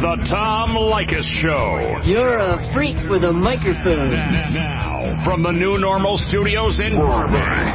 the Tom Leykis Show. You're a freak with a microphone. Now, from the New Normal Studios in Burbank.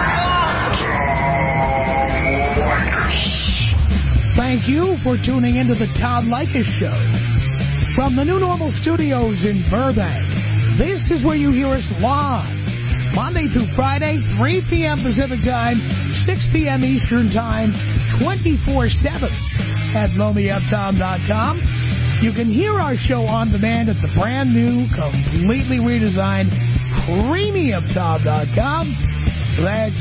Thank you for tuning into the Tom Leykis Show. From the New Normal Studios in Burbank, this is where you hear us live. Monday through Friday, 3 p.m. Pacific Time, 6 p.m. Eastern Time, 24/7 at blowmeuptom.com. You can hear our show on demand at the brand new, completely redesigned premiumtom.com. That's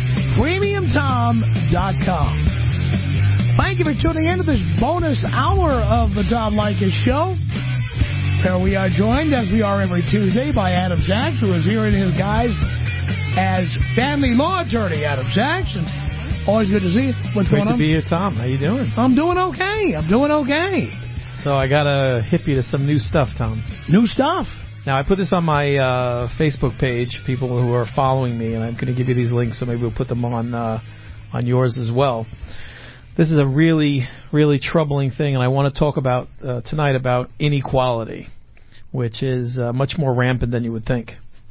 premiumtom.com. Thank you for tuning in to this bonus hour of the Tom Leykis Show. Where we are joined, as we are every Tuesday, by Adam Sachs, who is here in his guise as family law attorney, Adam Sachs. And always good to see you. What's going on? Great to be here, Tom. How you doing? I'm doing okay. So I got to hip you to some new stuff, Tom. New stuff? Now, I put this on my Facebook page, people who are following me, and I'm going to give you these links, so maybe we'll put them on yours as well. This is a really, really troubling thing, and I want to talk about tonight about inequality, which is much more rampant than you would think.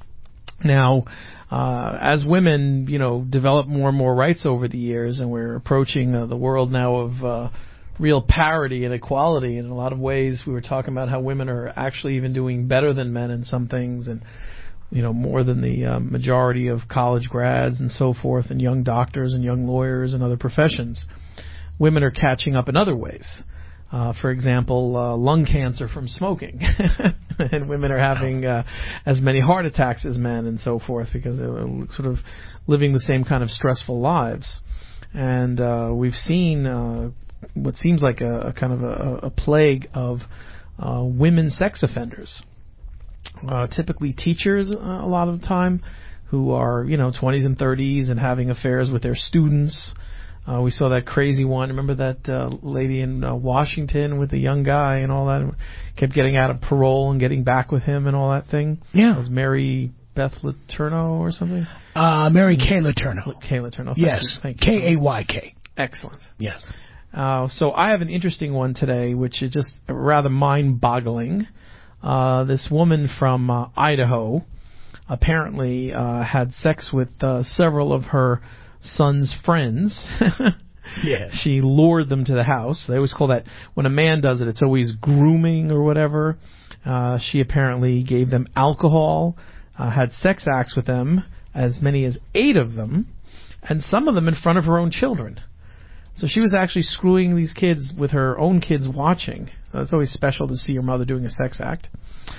Now, as women, develop more and more rights over the years, and we're approaching the world now of real parity and equality. In a lot of ways, we were talking about how women are actually even doing better than men in some things, and more than the majority of college grads and so forth, and young doctors and young lawyers and other professions. Women are catching up in other ways. For example, lung cancer from smoking. And women are having as many heart attacks as men and so forth because they're sort of living the same kind of stressful lives. And we've seen what seems like a kind of a plague of women sex offenders. Typically teachers a lot of the time who are, 20s and 30s and having affairs with their students. We saw that crazy one. Remember that lady in Washington with the young guy and all that? Kept getting out of parole and getting back with him and all that thing? Yeah. It was Mary Beth Letourneau or something? Mary Kay Letourneau. Kay Letourneau. Yes. Thank you. K-A-Y-K. Excellent. Yes. So I have an interesting one today, which is just rather mind-boggling. This woman from Idaho apparently had sex with several of her son's friends. Yes. She lured them to the house. They always call that, when a man does it, it's always grooming or whatever. She apparently gave them alcohol, had sex acts with them, as many as 8 of them, and some of them in front of her own children. So she was actually screwing these kids with her own kids watching. It's always special to see your mother doing a sex act.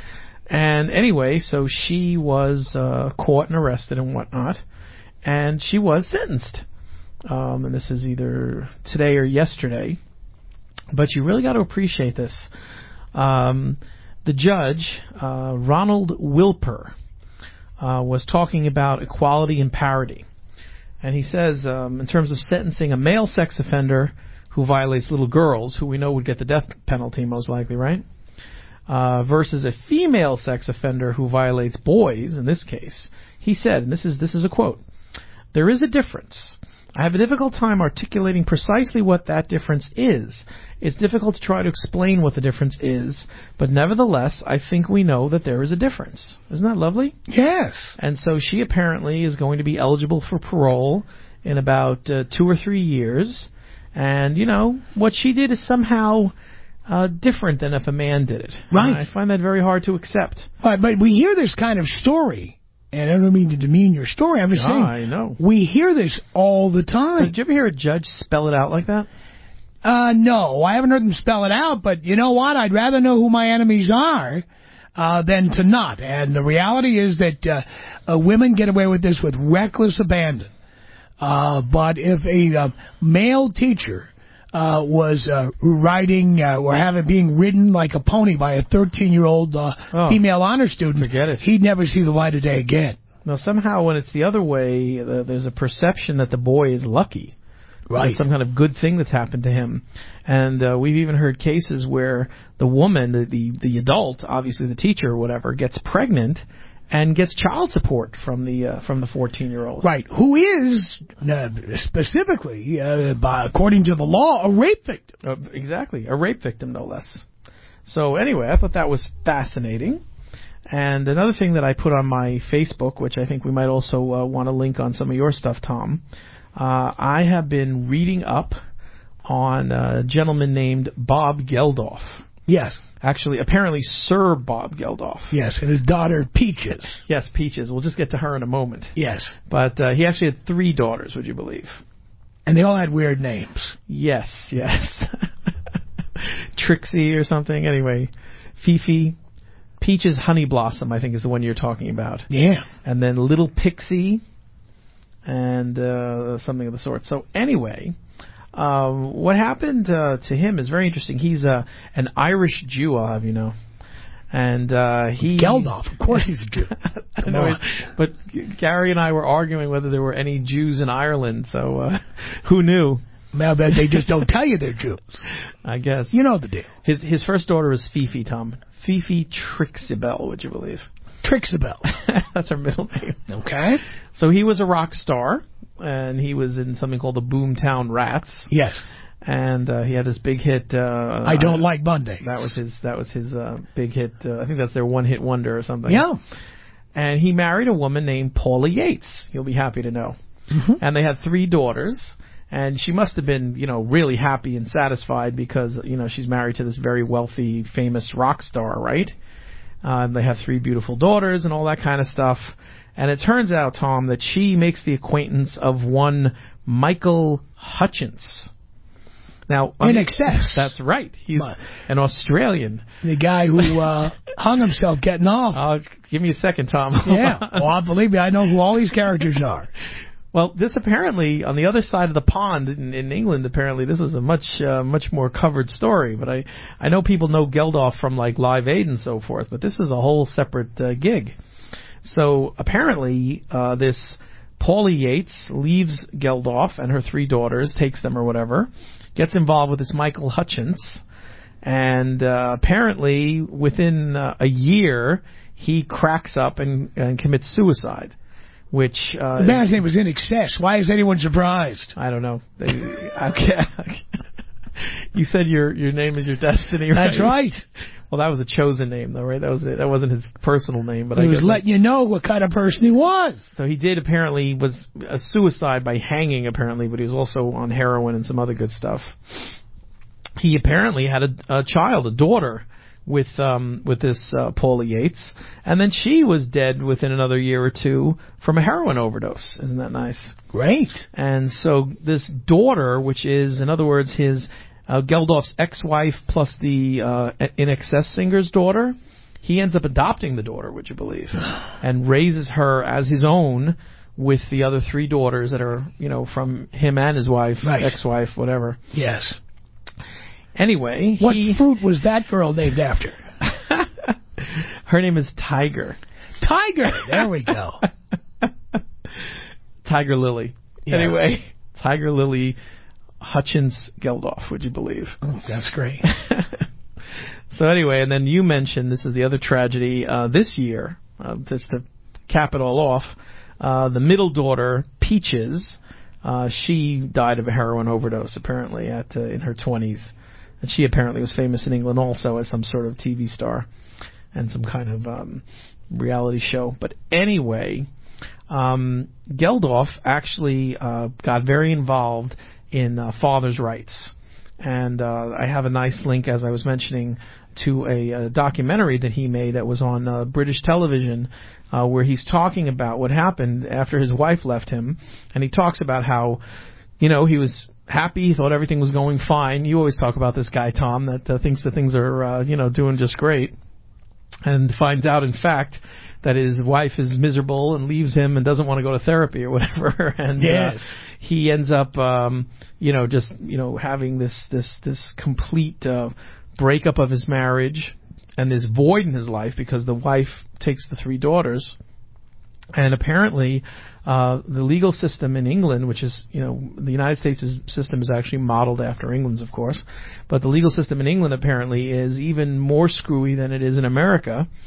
And anyway, so she was caught and arrested and whatnot. And she was sentenced. And this is either today or yesterday. But you really got to appreciate this. The judge, Ronald Wilper, was talking about equality and parity. And he says, in terms of sentencing a male sex offender who violates little girls, who we know would get the death penalty most likely, right? Versus a female sex offender who violates boys, in this case, he said, and this is a quote, "There is a difference. I have a difficult time articulating precisely what that difference is. It's difficult to try to explain what the difference is, but nevertheless, I think we know that there is a difference." Isn't that lovely? Yes. And so she apparently is going to be eligible for parole in about 2 or 3 years. And, what she did is somehow different than if a man did it. Right. I find that very hard to accept. But we hear this kind of story. And I don't mean to demean your story. I'm just saying. I know. We hear this all the time. Did you ever hear a judge spell it out like that? No, I haven't heard them spell it out. But you know what? I'd rather know who my enemies are than to not. And the reality is that women get away with this with reckless abandon. But if a male teacher was riding or being ridden like a pony by a 13-year-old female honor student, forget it. He'd never see the light of day again. Now, somehow when it's the other way, there's a perception that the boy is lucky. Right. Some kind of good thing that's happened to him. And we've even heard cases where the woman, the adult, obviously the teacher or whatever, gets pregnant, and gets child support from the 14-year-old. Right. Who is, specifically, according to the law, a rape victim. Exactly. A rape victim, no less. So anyway, I thought that was fascinating. And another thing that I put on my Facebook, which I think we might also want to link on some of your stuff, Tom, I have been reading up on a gentleman named Bob Geldof. Yes. Actually, apparently Sir Bob Geldof. Yes, and his daughter, Peaches. Yes, Peaches. We'll just get to her in a moment. Yes. But he actually had 3 daughters, would you believe? And they all had weird names. Yes. Trixie or something. Anyway, Fifi. Peaches Honey Blossom, I think, is the one you're talking about. Yeah. And then Little Pixie and something of the sort. So anyway, what happened to him is very interesting. He's an Irish Jew, I'll have you know. And he... Geldof, of course he's a Jew. Come on. But Gary and I were arguing whether there were any Jews in Ireland, so who knew? Well, they just don't tell you they're Jews. I guess. You know the deal. His first daughter is Fifi, Tom. Fifi Trixibel, would you believe? Trixibel. That's her middle name. Okay. So he was a rock star, and he was in something called the Boomtown Rats. Yes. And he had this big hit. I Don't Like Mondays. That was his big hit. I think that's their one-hit wonder or something. Yeah. And he married a woman named Paula Yates. You'll be happy to know. Mm-hmm. And they had 3 daughters. And she must have been, really happy and satisfied because, she's married to this very wealthy, famous rock star, right? And they have 3 beautiful daughters and all that kind of stuff. And it turns out, Tom, that she makes the acquaintance of one Michael Hutchence. Now, In Excess. That's right. He's an Australian. The guy who hung himself getting off. Give me a second, Tom. Yeah. Well, believe me, I know who all these characters are. Well, this apparently, on the other side of the pond in England, apparently this is a much more covered story. But I know people know Geldof from like Live Aid and so forth, but this is a whole separate gig. So apparently this Paulie Yates leaves Geldof and her 3 daughters, takes them or whatever, gets involved with this Michael Hutchence, and apparently within a year he cracks up and commits suicide. Which the man's name was In Excess. Why is anyone surprised? I don't know. You said your name is your destiny, right? That's right. Well, that was a chosen name, though, right? That wasn't his personal name, but he was letting you know what kind of person he was. So he did was a suicide by hanging, apparently, but he was also on heroin and some other good stuff. He apparently had a child, a daughter, with this Paula Yates, and then she was dead within another year or 2 from a heroin overdose. Isn't that nice? Great. And so this daughter, which is, in other words, his Geldof's ex-wife plus the In Excess singer's daughter, he ends up adopting the daughter, would you believe, and raises her as his own with the other 3 daughters that are, from him and his wife, nice. Ex-wife, whatever. Yes. Anyway, what fruit was that girl named after? Her name is Tiger. Tiger. There we go. Tiger Lily. Yeah. Anyway, Tiger Lily Hutchence Geldof, would you believe? Oh, that's great. So anyway, and then you mentioned, this is the other tragedy, this year, just to cap it all off, the middle daughter, Peaches, she died of a heroin overdose, apparently, in her 20s. And she apparently was famous in England also as some sort of TV star and some kind of reality show. But anyway, Geldof actually got very involved in father's rights. And I have a nice link, as I was mentioning, to a documentary that he made that was on British television where he's talking about what happened after his wife left him. And he talks about how, he was happy, thought everything was going fine. You always talk about this guy, Tom, that thinks that things are, doing just great. And finds out, in fact, that his wife is miserable and leaves him and doesn't want to go to therapy or whatever. And yes. He ends up, having this complete breakup of his marriage and this void in his life because the wife takes the 3 daughters. And apparently, the legal system in England, which is, the United States' system is actually modeled after England's, of course, but the legal system in England apparently is even more screwy than it is in America.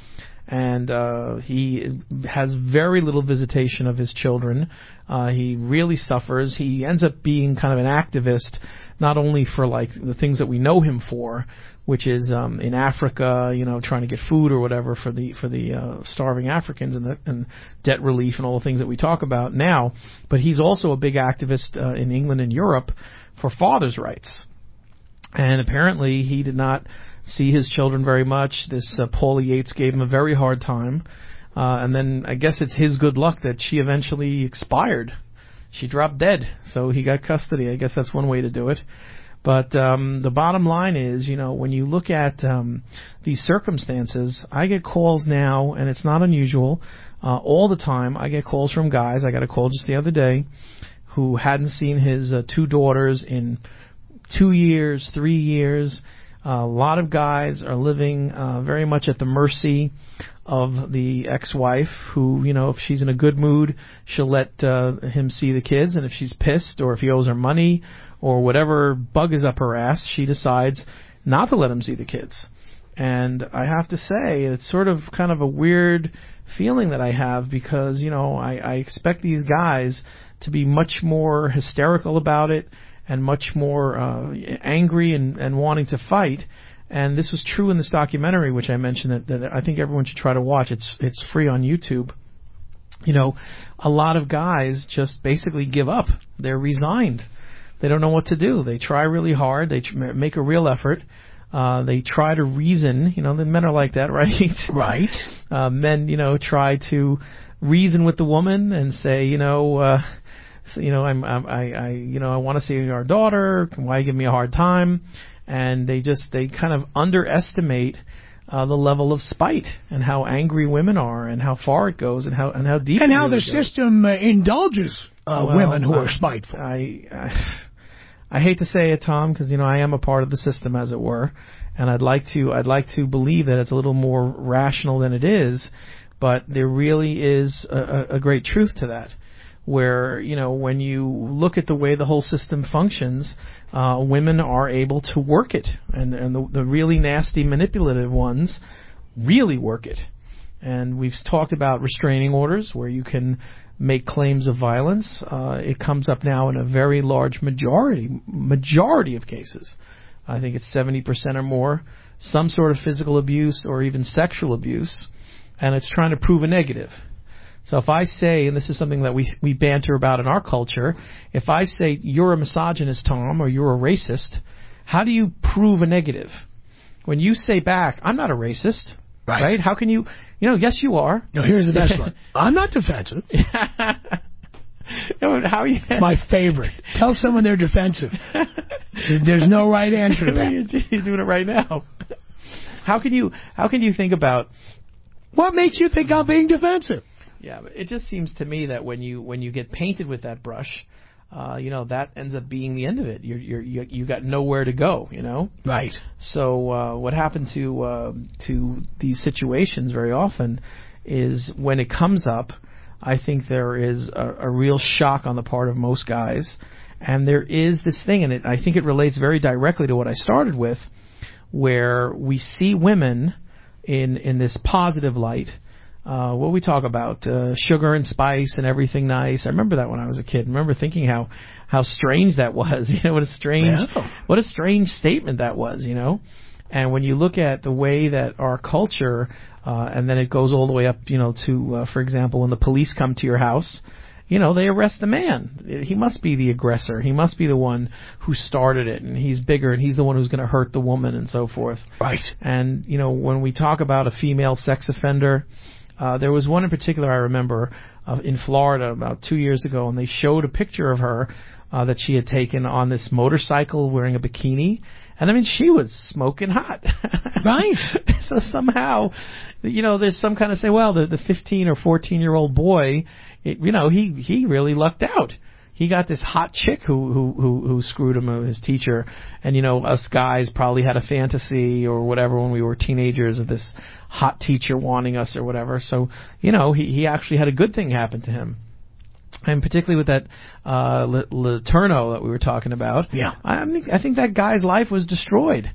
and he has very little visitation of his children. He really suffers. He ends up being kind of an activist, not only for like the things that we know him for, which is in Africa, trying to get food or whatever for the starving Africans and debt relief and all the things that we talk about now, but he's also a big activist in England and Europe for fathers' rights. And apparently he did not see his children very much. This Paula Yates gave him a very hard time. And then I guess it's his good luck that she eventually expired. She dropped dead, so he got custody. I guess that's one way to do it. But the bottom line is, when you look at these circumstances, I get calls now, and it's not unusual, all the time. I get calls from guys. I got a call just the other day who hadn't seen his 2 daughters in 2 years, 3 years. A lot of guys are living very much at the mercy of the ex-wife who, if she's in a good mood, she'll let him see the kids, and if she's pissed or if he owes her money or whatever bug is up her ass, she decides not to let him see the kids. And I have to say, it's sort of kind of a weird feeling that I have because, I expect these guys to be much more hysterical about it and much more angry and wanting to fight. And this was true in this documentary, which I mentioned that I think everyone should try to watch. It's free on YouTube. A lot of guys just basically give up. They're resigned. They don't know what to do. They try really hard. They make a real effort. They try to reason. The men are like that, right? Right. Men, try to reason with the woman and say, I want to see our daughter. Why you give me a hard time? And they kind of underestimate the level of spite and how angry women are and how far it goes and how deep and how really the system indulges women who are spiteful. I hate to say it, Tom, because I am a part of the system, as it were, and I'd like to believe that it's a little more rational than it is, but there really is a great truth to that. Where, when you look at the way the whole system functions, women are able to work it. And the really nasty, manipulative ones really work it. And we've talked about restraining orders where you can make claims of violence. It comes up now in a very large majority of cases. I think it's 70% or more, some sort of physical abuse or even sexual abuse. And it's trying to prove a negative. So if I say, and this is something that we banter about in our culture, if I say you're a misogynist, Tom, or you're a racist, how do you prove a negative? When you say back, I'm not a racist, right? How can you, yes you are. No, here's the best one. I'm not defensive. It's my favorite. Tell someone they're defensive. There's no right answer to that. You're doing it right now. How can you think about what makes you think I'm being defensive? Yeah, but it just seems to me that when you get painted with that brush, that ends up being the end of it. You got nowhere to go, Right. So what happened to these situations very often is when it comes up, I think there is a real shock on the part of most guys, and there is this thing, and I think it relates very directly to what I started with, where we see women in this positive light. What we talk about, sugar and spice and everything nice. I remember that when I was a kid. I remember thinking how strange that was. What a strange statement that was, And when you look at the way that our culture, and then it goes all the way up, to, for example, when the police come to your house, they arrest the man. He must be the aggressor. He must be the one who started it, and he's bigger, and he's the one who's going to hurt the woman, and so forth. Right. And, when we talk about a female sex offender, there was one in particular I remember in Florida about 2 years ago, and they showed a picture of her that she had taken on this motorcycle wearing a bikini. And, she was smoking hot. Right. So somehow, there's some kind of say, well, the 15 or 14-year-old boy, he really lucked out. He got this hot chick who screwed him, his teacher. And, us guys probably had a fantasy or whatever when we were teenagers of this hot teacher wanting us or whatever. So, he actually had a good thing happen to him. And particularly with that Letourneau that we were talking about. Yeah. I think that guy's life was destroyed.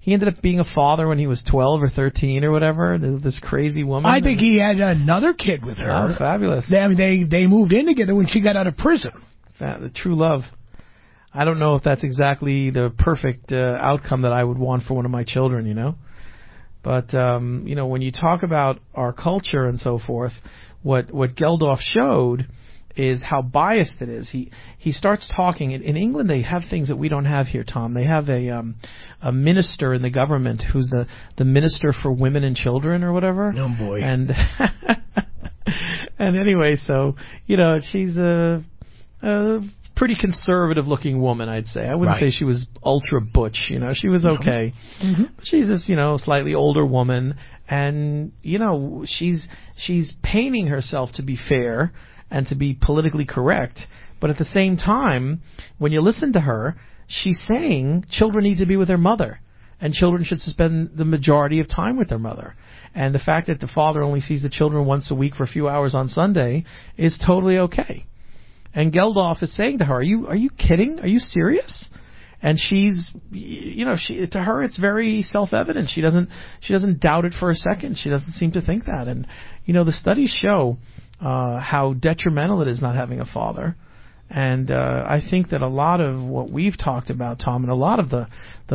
He ended up being a father when he was 12 or 13 or whatever. This crazy woman. I think he had another kid with her. Oh, fabulous. They moved in together when she got out of prison. The true love. I don't know if that's exactly the perfect outcome that I would want for one of my children, you know. But, you know, when you talk about our culture and so forth, what Geldof showed is how biased it is. He starts talking. In England, they have things that we don't have here, Tom. They have a minister in the government who's the minister for women and children or whatever. Oh, boy. And and anyway, so, you know, she's a pretty conservative-looking woman, I'd say. I wouldn't say she was ultra-butch, you know. She was okay. Mm-hmm. But she's this, you know, slightly older woman, and, you know, she's painting herself to be fair and to be politically correct, but at the same time, when you listen to her, she's saying children need to be with their mother, and children should spend the majority of time with their mother. And the fact that the father only sees the children once a week for a few hours on Sunday is totally okay. And Geldof is saying to her, are you kidding? Are you serious? And she's, you know, to her it's very self-evident. She doesn't doubt it for a second. She doesn't seem to think that. And, you know, the studies show how detrimental it is not having a father. And I think that a lot of what we've talked about, Tom, and a lot of the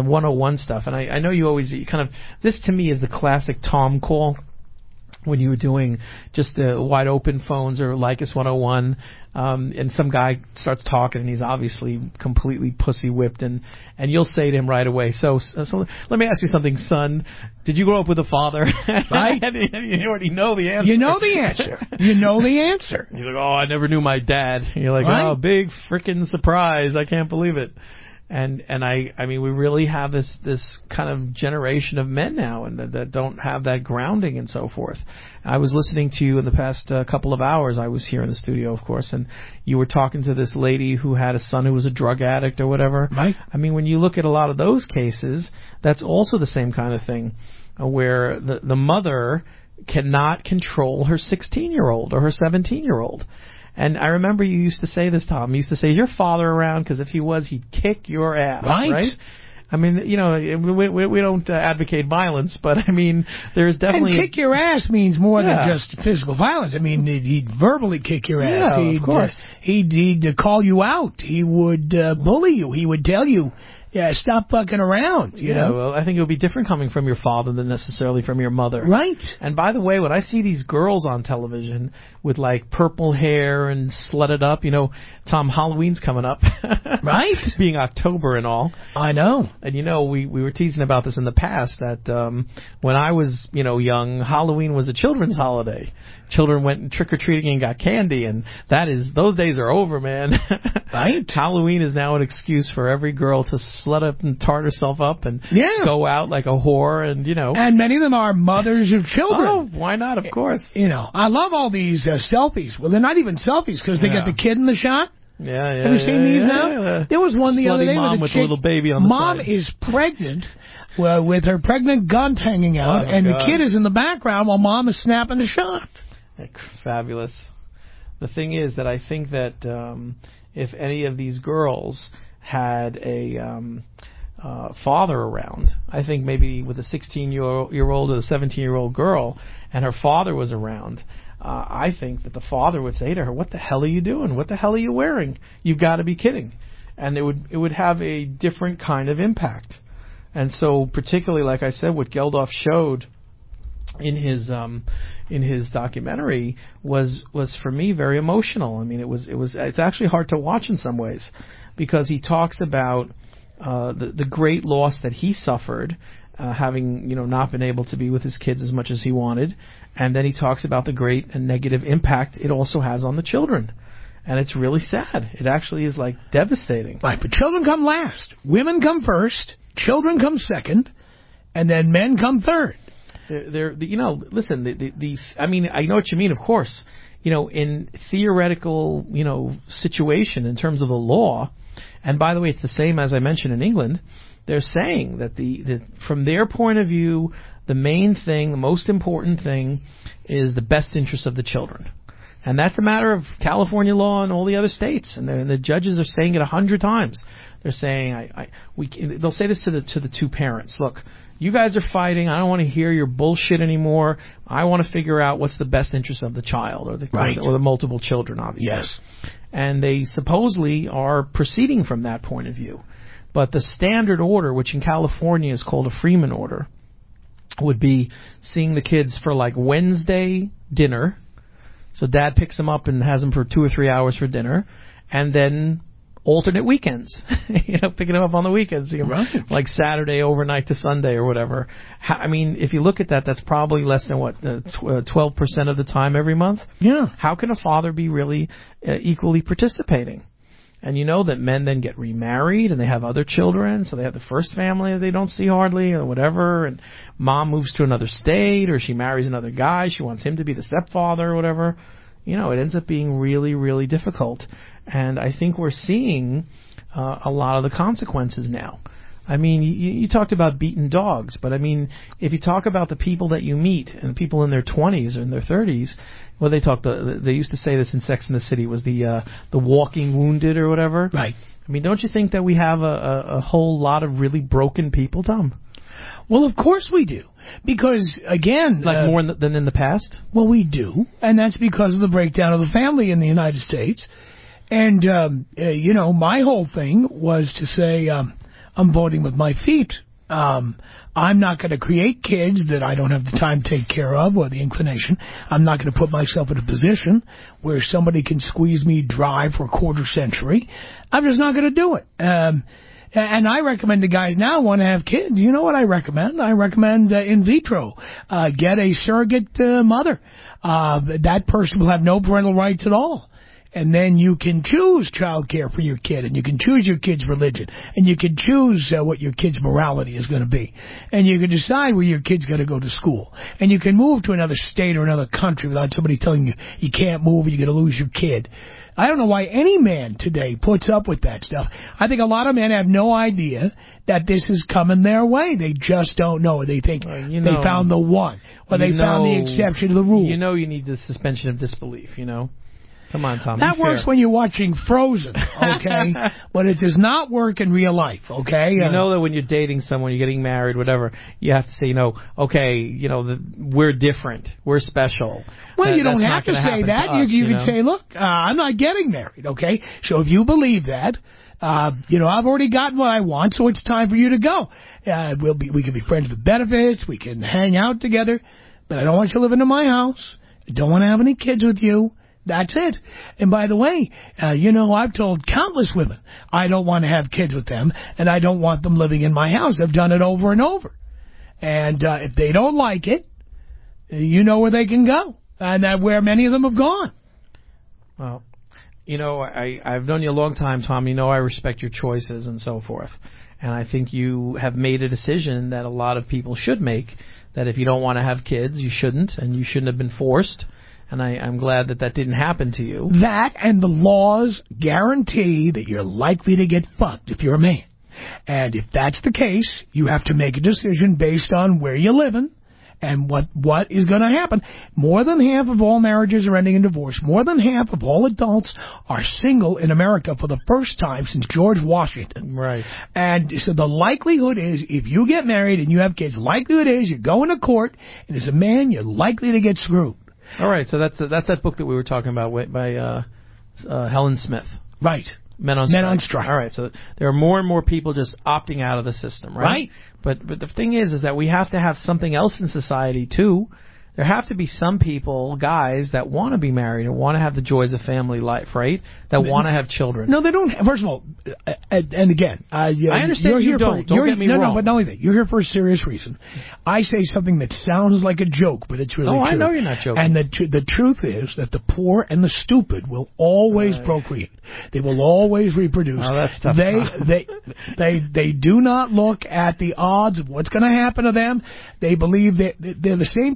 101 stuff, and I know you always kind of, this to me is the classic Tom call, when you were doing just the wide open phones or Lycus 101, and some guy starts talking and he's obviously completely pussy whipped, and you'll say to him right away, so let me ask you something, son. Did you grow up with a father? Right. And you already know the answer. You know the answer. You know the answer. You're like, oh, I never knew my dad. And you're like, right. Oh, big freaking surprise. I can't believe it. And I mean, we really have this kind of generation of men now, and that don't have that grounding and so forth. I was listening to you in the past couple of hours. I was here in the studio, of course, and you were talking to this lady who had a son who was a drug addict or whatever. Right. I mean, when you look at a lot of those cases, that's also the same kind of thing, where the mother cannot control her 16-year-old or her 17-year-old. And I remember you used to say this, Tom. You used to say, is your father around? Because if he was, he'd kick your ass. Right. I mean, you know, we don't advocate violence, but I mean, there's definitely... And kick your ass means more than just physical violence. I mean, he'd verbally kick your ass. Yeah, of course. He'd call you out. He would bully you. He would tell you, yeah, stop fucking around. You know? Well, I think it would be different coming from your father than necessarily from your mother. Right. And by the way, when I see these girls on television with like purple hair and slutted up, you know, Tom, Halloween's coming up. Right. Being October and all. I know. And you know, we were teasing about this in the past, that when I was, you know, young, Halloween was a children's holiday. Children went trick-or-treating and got candy, and those days are over, man. Right. Halloween is now an excuse for every girl to slut up and tart herself up and go out like a whore, and, you know. And many of them are mothers of children. Oh, why not? Of course. You know, I love all these selfies. Well, they're not even selfies because they got the kid in the shot. Yeah. Have you seen these now? There was one the other day mom with a little baby on the mom side. is pregnant, with her pregnant guns hanging out, and the kid is in the background while mom is snapping the shot. Fabulous. The thing is that I think that if any of these girls had a father around, I think maybe with a 16-year-old or a 17-year-old girl, and her father was around, I think that the father would say to her, what the hell are you doing? What the hell are you wearing? You've got to be kidding. And it would have a different kind of impact. And so particularly, like I said, what Geldof showed in his documentary was for me very emotional. I mean, it's actually hard to watch in some ways, because he talks about the great loss that he suffered, having, you know, not been able to be with his kids as much as he wanted, and then he talks about the great and negative impact it also has on the children. And it's really sad. It actually is like devastating. Right, but children come last. Women come first. Children come second, and then men come third. You know, listen, I mean, I know what you mean, of course. You know, in theoretical, you know, situation in terms of the law, and by the way, it's the same as I mentioned in England, they're saying that from their point of view, the main thing, the most important thing is the best interest of the children. And that's a matter of California law and all the other states. And the judges are saying it 100 times. They're saying, they'll say this to the two parents. Look, you guys are fighting. I don't want to hear your bullshit anymore. I want to figure out what's the best interest of the child or the multiple children, obviously. Yes. And they supposedly are proceeding from that point of view. But the standard order, which in California is called a Freeman order, would be seeing the kids for like Wednesday dinner. So dad picks them up and has them for 2 or 3 hours for dinner, and then alternate weekends, picking them up on the weekends, like Saturday overnight to Sunday or whatever. I mean, if you look at that, that's probably less than 12% of the time every month. Yeah. How can a father be really equally participating? And you know that men then get remarried and they have other children, so they have the first family that they don't see hardly or whatever, and mom moves to another state or she marries another guy, she wants him to be the stepfather or whatever. It ends up being really, really difficult. And I think we're seeing a lot of the consequences now. I mean, you talked about beaten dogs, but I mean, if you talk about the people that you meet and people in their 20s or in their 30s, well, they used to say this in Sex and the City, was the walking wounded or whatever. Right. I mean, don't you think that we have a whole lot of really broken people, Tom? Well, of course we do. Because, again... more than in the past? Well, we do. And that's because of the breakdown of the family in the United States. And, my whole thing was to say, I'm voting with my feet. I'm not going to create kids that I don't have the time to take care of or the inclination. I'm not going to put myself in a position where somebody can squeeze me dry for a quarter century. I'm just not going to do it. And I recommend to guys now want to have kids. You know what I recommend? I recommend in vitro. Get a surrogate mother. That person will have no parental rights at all. And then you can choose child care for your kid, and you can choose your kid's religion, and you can choose what your kid's morality is going to be. And you can decide where your kid's going to go to school. And you can move to another state or another country without somebody telling you you can't move or you're going to lose your kid. I don't know why any man today puts up with that stuff. I think a lot of men have no idea that this is coming their way. They just don't know. They think they found the one, or they found the exception to the rule. You need the suspension of disbelief, Come on, Tom. That works when you're watching Frozen, okay? But it does not work in real life, okay? You know that when you're dating someone, you're getting married, whatever, you have to say, we're different. We're special. Well, you don't have to say that. You can say, look, I'm not getting married, okay? So if you believe that, I've already gotten what I want, so it's time for you to go. We can be friends with benefits. We can hang out together. But I don't want you living in my house. I don't want to have any kids with you. That's it. And by the way, I've told countless women I don't want to have kids with them, and I don't want them living in my house. I've done it over and over. And if they don't like it, you know where they can go, and where many of them have gone. Well, I've known you a long time, Tom. I respect your choices and so forth. And I think you have made a decision that a lot of people should make, that if you don't want to have kids, you shouldn't, and you shouldn't have been forced. And I'm glad that didn't happen to you. That and the laws guarantee that you're likely to get fucked if you're a man. And if that's the case, you have to make a decision based on where you're living and what is going to happen. More than half of all marriages are ending in divorce. More than half of all adults are single in America for the first time since George Washington. Right. And so the likelihood is, if you get married and you have kids, likelihood is you're going to court, and as a man, you're likely to get screwed. All right, so that's that book that we were talking about by Helen Smith. Right. Men on Strike. All right, so there are more and more people just opting out of the system, right? But the thing is that we have to have something else in society, too. There have to be some people, guys, that want to be married and want to have the joys of family life, right? That want to have children. No, they don't. First of all, and again, I understand you don't. Don't get me wrong. No, but not only that. You're here for a serious reason. I say something that sounds like a joke, but it's really true. I know you're not joking. And the truth is that the poor and the stupid will always procreate. They will always reproduce. Oh, that's tough. They do not look at the odds of what's going to happen to them. They believe that they're the same people who believe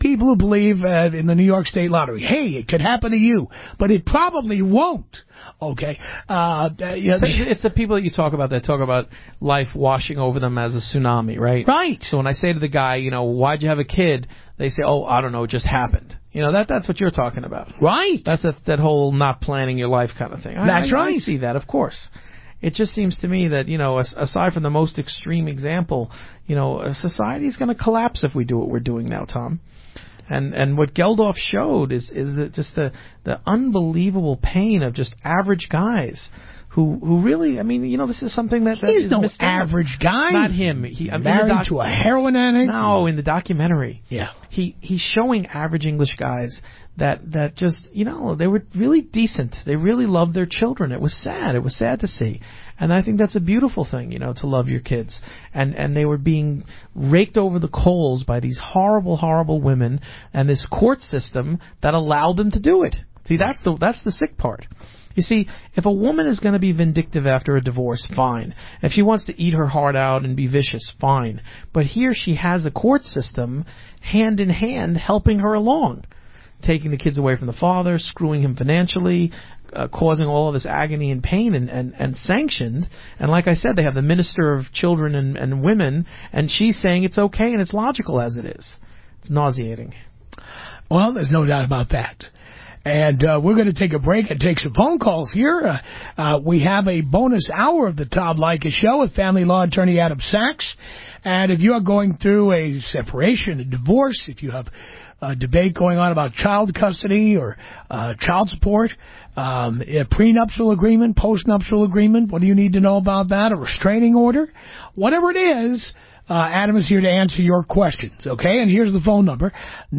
believe in the New York State Lottery. Hey, it could happen to you, but it probably won't. Okay. It's the people that you talk about that talk about life washing over them as a tsunami, right? Right. So when I say to the guy, why'd you have a kid? They say, oh, I don't know, it just happened. That's what you're talking about. Right. That's that whole not planning your life kind of thing. That's right. I see that, of course. It just seems to me that, aside from the most extreme example, society is going to collapse if we do what we're doing now, Tom. And what Geldof showed is that just the unbelievable pain of just average guys who really, this is something that he's is no average guy. Not him. Married to a heroin addict. No, in the documentary. Yeah. He's showing average English guys that just, they were really decent. They really loved their children. It was sad. It was sad to see. And I think that's a beautiful thing, to love your kids. And they were being raked over the coals by these horrible, horrible women and this court system that allowed them to do it. See, that's the sick part. You see, if a woman is going to be vindictive after a divorce, fine. If she wants to eat her heart out and be vicious, fine. But here she has a court system hand in hand helping her along, taking the kids away from the father, screwing him financially, causing all of this agony and pain and sanctioned. And like I said, they have the minister of children and women, and she's saying it's okay and it's logical as it is. It's nauseating. Well, there's no doubt about that. And we're going to take a break and take some phone calls here. We have a bonus hour of the Tom Leykis Show with family law attorney Adam Sachs. And if you are going through a separation, a divorce, if you have a debate going on about child custody or child support, a prenuptial agreement, postnuptial agreement, what do you need to know about that? A restraining order? Whatever it is, Adam is here to answer your questions, okay? And here's the phone number.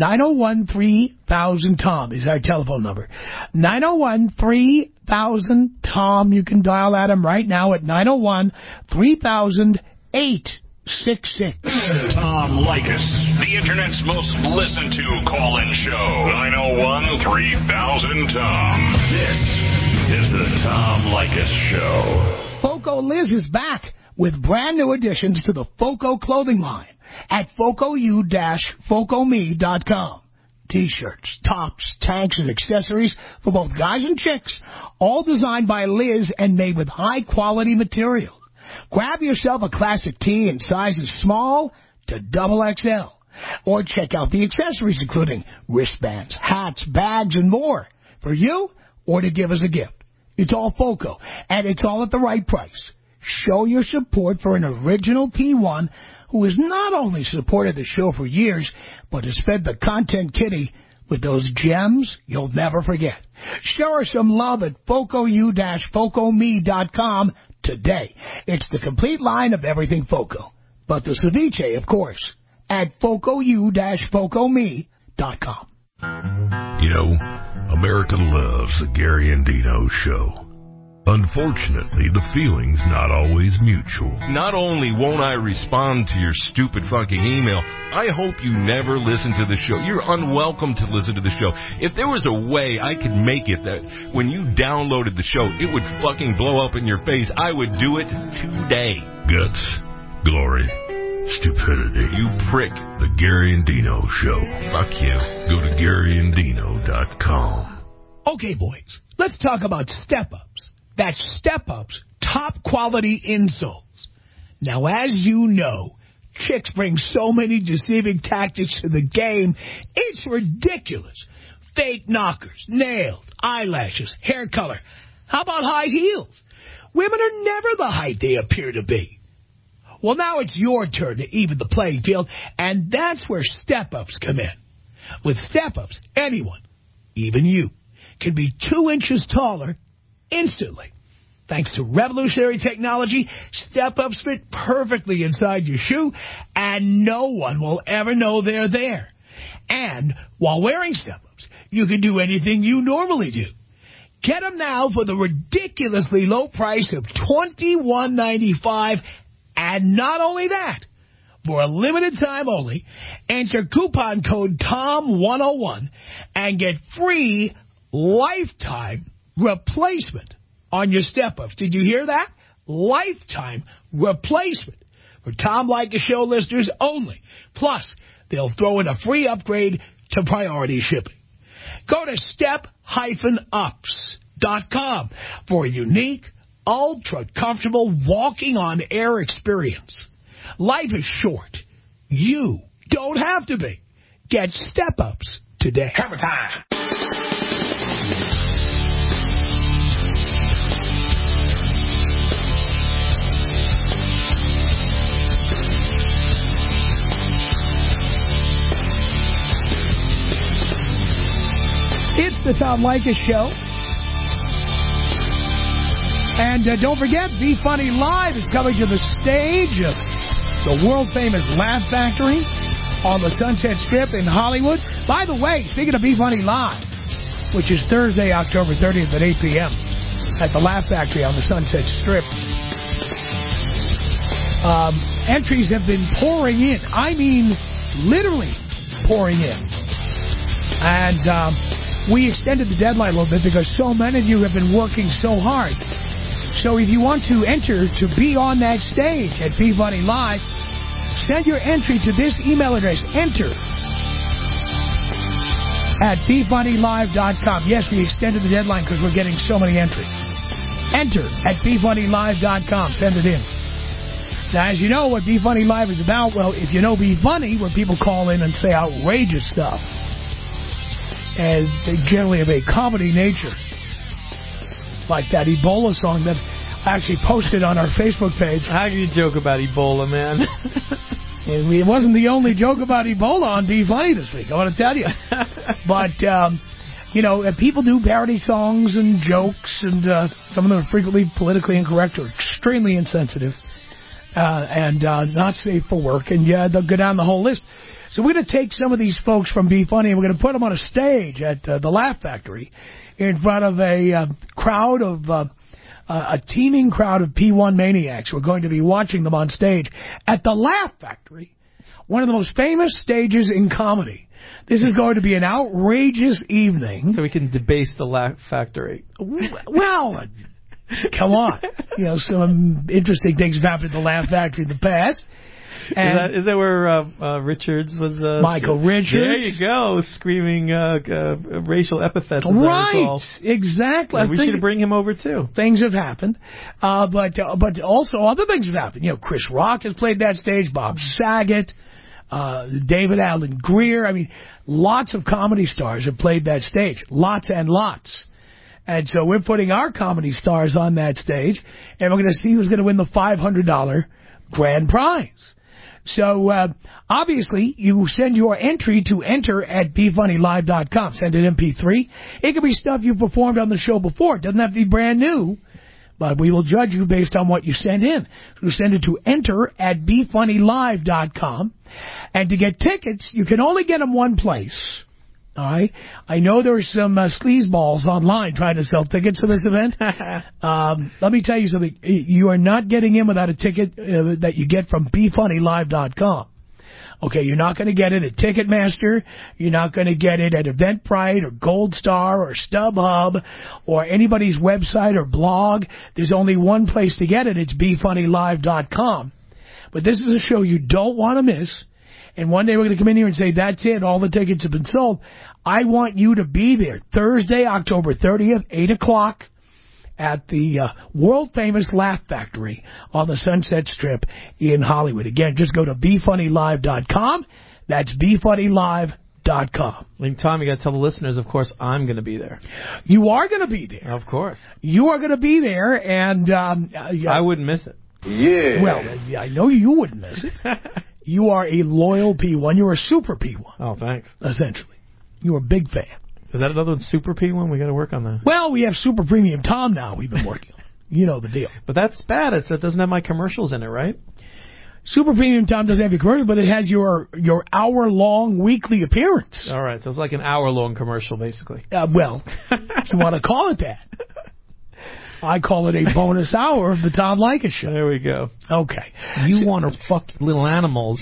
901-3000-TOM is our telephone number. 901-3000-TOM. You can dial Adam right now at 901-3000-866. Tom Leykis, the Internet's most listened to call-in show. 901-3000-TOM. This is the Tom Leykis Show. Foco Liz is back with brand new additions to the Foco clothing line at FocoU-FocoMe.com. T-shirts, tops, tanks, and accessories for both guys and chicks, all designed by Liz and made with high-quality material. Grab yourself a classic tee in sizes small to XXL. Or check out the accessories including wristbands, hats, bags, and more for you or to give as a gift. It's all Foco, and it's all at the right price. Show your support for an original P1 who has not only supported the show for years, but has fed the content kitty with those gems you'll never forget. Show her some love at FocoU-FocoMe.com today. It's the complete line of everything Foco, but the ceviche, of course, at FocoU-FocoMe.com. America loves the Gary and Dino Show. Unfortunately, the feeling's not always mutual. Not only won't I respond to your stupid fucking email, I hope you never listen to the show. You're unwelcome to listen to the show. If there was a way I could make it that when you downloaded the show, it would fucking blow up in your face, I would do it today. Guts, glory, stupidity. You prick. The Gary and Dino Show. Fuck you. Go to GaryandDino.com. Okay, boys, let's talk about step-ups. That's Step-Up's top-quality insoles. Now, as you know, chicks bring so many deceiving tactics to the game, it's ridiculous. Fake knockers, nails, eyelashes, hair color. How about high heels? Women are never the height they appear to be. Well, now it's your turn to even the playing field, and that's where Step-Ups come in. With Step-Ups, anyone, even you, can be 2 inches taller instantly. Thanks to revolutionary technology, Step-Ups fit perfectly inside your shoe, and no one will ever know they're there. And while wearing Step-Ups, you can do anything you normally do. Get them now for the ridiculously low price of $21.95, and not only that, for a limited time only, enter coupon code TOM101 and get free lifetime replacement on your Step-Ups. Did you hear that? Lifetime replacement for Tom Leykis Show listeners only. Plus, they'll throw in a free upgrade to priority shipping. Go to step-ups.com for a unique, ultra-comfortable walking-on-air experience. Life is short. You don't have to be. Get Step-Ups today. Hammer time. It's the Tom Leykis Show. And don't forget, Be Funny Live is coming to the stage of the world-famous Laugh Factory on the Sunset Strip in Hollywood. By the way, speaking of Be Funny Live, which is Thursday, October 30th at 8 p.m. at the Laugh Factory on the Sunset Strip, entries have been pouring in. I mean, literally pouring in. And we extended the deadline a little bit because so many of you have been working so hard. So if you want to enter to be on that stage at Be Funny Live, send your entry to this email address, enter@BeFunnyLive.com. Yes, we extended the deadline because we're getting so many entries. Enter@BeFunnyLive.com. Send it in. Now, as you know, what Be Funny Live is about, well, if you know Be Funny, where people call in and say outrageous stuff, and they generally have a comedy nature, like that Ebola song that I actually posted on our Facebook page. How can you joke about Ebola, man? It wasn't the only joke about Ebola on Be Funny this week, I want to tell you. But, people do parody songs and jokes, and some of them are frequently politically incorrect or extremely insensitive and not safe for work, and they'll go down the whole list. So we're going to take some of these folks from Be Funny and we're going to put them on a stage at the Laugh Factory in front of a crowd of a teeming crowd of P1 maniacs. We're going to be watching them on stage at the Laugh Factory, one of the most famous stages in comedy. This is going to be an outrageous evening. So we can debase the Laugh Factory. Well, come on. Some interesting things have happened at the Laugh Factory in the past. And is that where Richards was? Michael Richards. There you go, screaming racial epithets. Right, exactly. Yeah, we should bring him over too. Things have happened, but also other things have happened. Chris Rock has played that stage. Bob Saget, David Alan Grier. I mean, lots of comedy stars have played that stage. Lots and lots. And so we're putting our comedy stars on that stage, and we're going to see who's going to win the $500 grand prize. So, obviously, you send your entry to enter@BeFunnyLive.com. Send an MP3. It could be stuff you performed on the show before. It doesn't have to be brand new, but we will judge you based on what you send in. So send it to enter@BeFunnyLive.com. And to get tickets, you can only get them one place. All right? I know there's some sleazeballs online trying to sell tickets to this event. Let me tell you something. You are not getting in without a ticket that you get from BeFunnyLive.com. Okay, you're not going to get it at Ticketmaster. You're not going to get it at Eventbrite or Gold Star or StubHub or anybody's website or blog. There's only one place to get it. It's BeFunnyLive.com. But this is a show you don't want to miss. And one day we're going to come in here and say, that's it, all the tickets have been sold. I want you to be there Thursday, October 30th, 8 o'clock at the world-famous Laugh Factory on the Sunset Strip in Hollywood. Again, just go to BeFunnyLive.com. That's BeFunnyLive.com. And Tom, you got to tell the listeners, of course, I'm going to be there. You are going to be there. Of course. You are going to be there, and I wouldn't miss it. Yeah. Well, I know you wouldn't miss it. You are a loyal P1. You're a super P1. Oh, thanks. Essentially. You're a big fan. Is that another one, Super P1? We got to work on that. Well, we have Super Premium Tom now we've been working on. You know the deal. But that's bad. It doesn't have my commercials in it, right? Super Premium Tom doesn't have your commercial, but it has your hour-long weekly appearance. All right. So it's like an hour-long commercial, basically. Well, if you want to call it that. I call it a bonus hour of the Tom Leykis Show. There we go. Okay. You want to fuck little animals.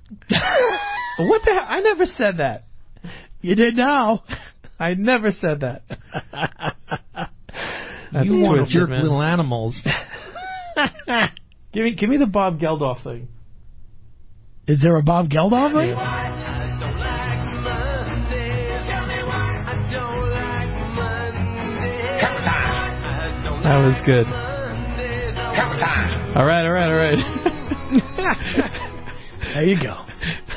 What the hell? I never said that. You did now. I never said that. You want to jerk little animals. Give me the Bob Geldof thing. Is there a Bob Geldof thing? That was good. Hammer time. All right. There you go.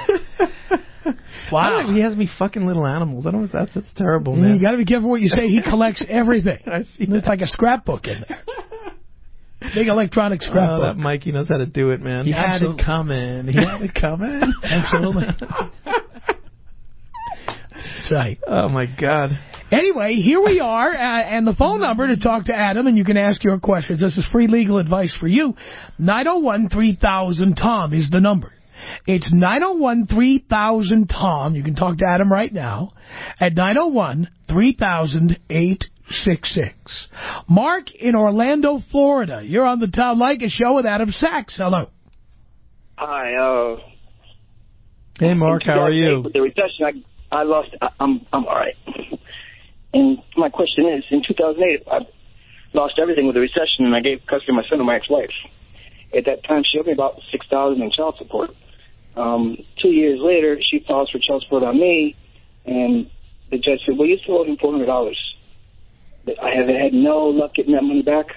Wow. He has me fucking little animals. I don't know if that's terrible, man. You got to be careful what you say. He collects everything. I see It's like a scrapbook in there. Big electronic scrapbook. That Mikey knows how to do it, man. He had it coming. Absolutely. That's right. Oh, my God. Anyway, here we are, and the phone number to talk to Adam, and you can ask your questions. This is free legal advice for you. 901-3000-TOM is the number. It's 901-3000-TOM. You can talk to Adam right now at 901-3000-866. Mark in Orlando, Florida. You're on the Tom Leykis Show with Adam Sachs. Hello. Hi. Hey, Mark. How are you? With the recession, I lost. I'm all right. And my question is, in 2008, I lost everything with the recession, and I gave custody of my son to my ex-wife. At that time, she owed me about $6,000 in child support. 2 years later, she files for child support on me, and the judge said, well, you still owe him $400. I have had no luck getting that money back.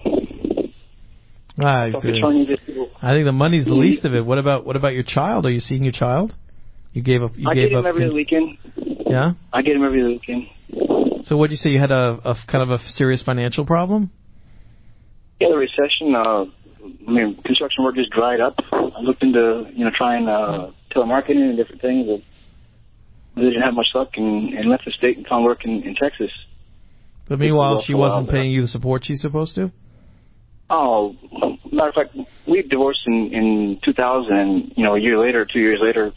I think the money's the least of it. What about your child? Are you seeing your child? I get him every weekend. Yeah? I get him every weekend. So what did you say? You had a kind of a serious financial problem? Yeah, the recession. Construction work just dried up. I looked into, trying telemarketing and different things, but they didn't have much luck and left the state and found work in Texas. But meanwhile, she wasn't paying you the support she's supposed to? Oh, matter of fact, we divorced in 2000, and, a year later, 2 years later,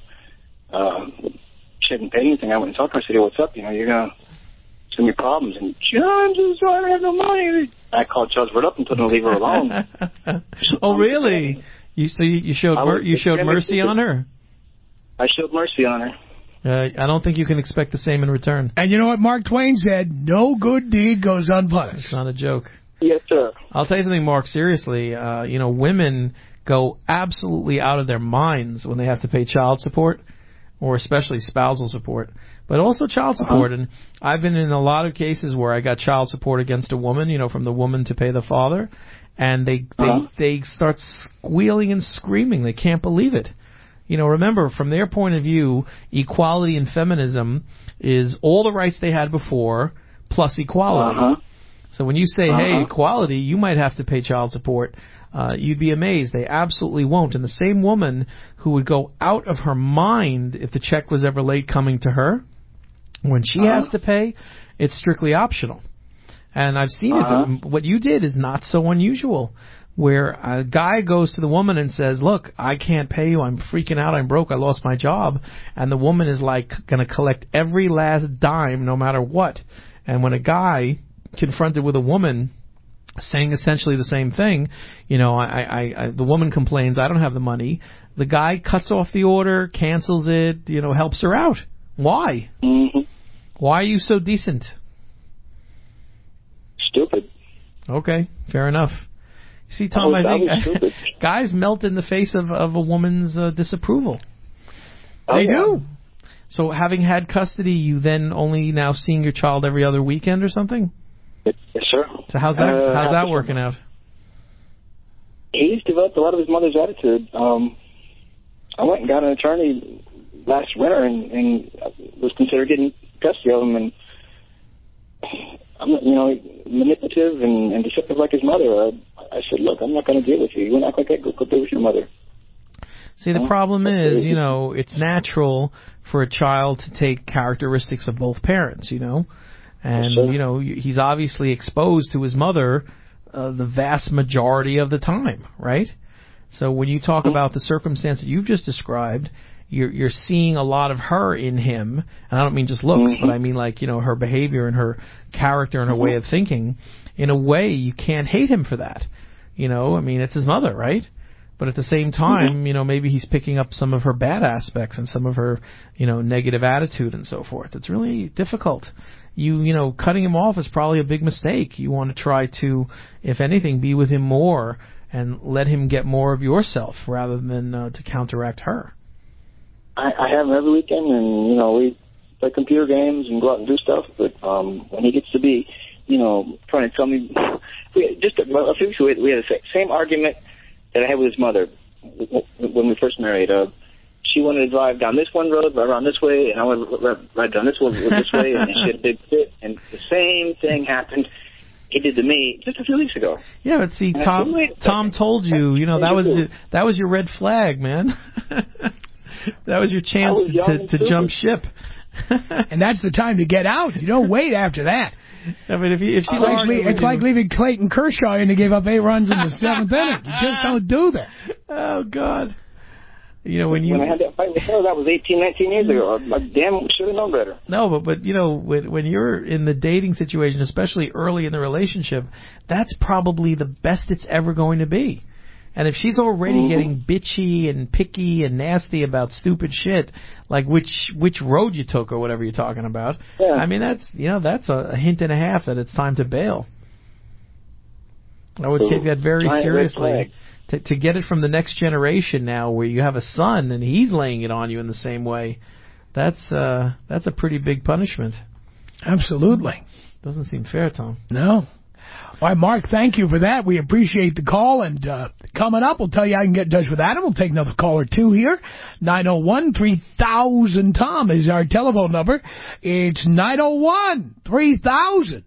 she hadn't paid anything. I went and talked to her. I said, hey, what's up? You're going to send me problems. And she, I'm just I don't have no money. I called child support up and told them to leave her alone. Oh, really? You showed mercy on her? I showed mercy on her. I don't think you can expect the same in return. And you know what Mark Twain said? No good deed goes unpunished. It's not a joke. Yes, sir. I'll tell you something, Mark, seriously. Women go absolutely out of their minds when they have to pay child support, or especially spousal support, but also child support. And I've been in a lot of cases where I got child support against a woman, from the woman to pay the father, and they start squealing and screaming. They can't believe it. Remember, from their point of view, equality and feminism is all the rights they had before plus equality. So when you say, hey, equality, you might have to pay child support, you'd be amazed. They absolutely won't. And the same woman who would go out of her mind if the check was ever late coming to her, when she has to pay, it's strictly optional. And I've seen it. What you did is not so unusual, where a guy goes to the woman and says, look, I can't pay you. I'm freaking out. I'm broke. I lost my job. And the woman is like going to collect every last dime no matter what. And when a guy confronted with a woman saying essentially the same thing, the woman complains, I don't have the money. The guy cuts off the order, cancels it, helps her out. Why? Why are you so decent? Stupid. Okay, fair enough. See, Tom, I think guys melt in the face of a woman's disapproval. They do. So having had custody, you then only now seeing your child every other weekend or something? Yes, sir. So how's that working out? He's developed a lot of his mother's attitude. I went and got an attorney last winter and was considered getting custody of him, and I'm manipulative and deceptive like his mother. I said, look, I'm not going to deal with you. You won't act like that. Go deal with your mother. See, the problem is, it's natural for a child to take characteristics of both parents, And, he's obviously exposed to his mother the vast majority of the time, right? So when you talk about the circumstance that you've just described, you're seeing a lot of her in him. And I don't mean just looks, but I mean like, her behavior and her character and her way of thinking. In a way, you can't hate him for that. It's his mother, right? But at the same time, maybe he's picking up some of her bad aspects and some of her, negative attitude and so forth. It's really difficult. Cutting him off is probably a big mistake. You want to try to, if anything, be with him more and let him get more of yourself rather than to counteract her. I have him every weekend, and, we play computer games and go out and do stuff. But when he gets to be, trying to tell me just a few weeks ago, we had the same argument that I had with his mother when we first married. She wanted to drive down this one road, right around this way, and I wanted to ride down this way, and she had a big fit, and the same thing happened. He did to me just a few weeks ago. Yeah, but see, Tom told you, that was your red flag, man. That was your chance to jump ship. And that's the time to get out. You don't wait after that. I mean, if she's it's like leaving Clayton Kershaw and he gave up 8 runs in the 7th inning. You just don't do that. Oh, God. When I had that fight with her, that was 18, 19 years ago. I damn should have known better. No, but when you're in the dating situation, especially early in the relationship, that's probably the best it's ever going to be. And if she's already getting bitchy and picky and nasty about stupid shit, like which road you took or whatever you're talking about, I mean that's a hint and a half that it's time to bail. I would take that very seriously. To get it from the next generation now, where you have a son and he's laying it on you in the same way, that's a pretty big punishment. Absolutely. Doesn't seem fair, Tom. No. All right, Mark, thank you for that. We appreciate the call. And coming up, we'll tell you how you can get in touch with Adam. We'll take another call or two here. 901-3000-TOM is our telephone number. It's 901-3000-866.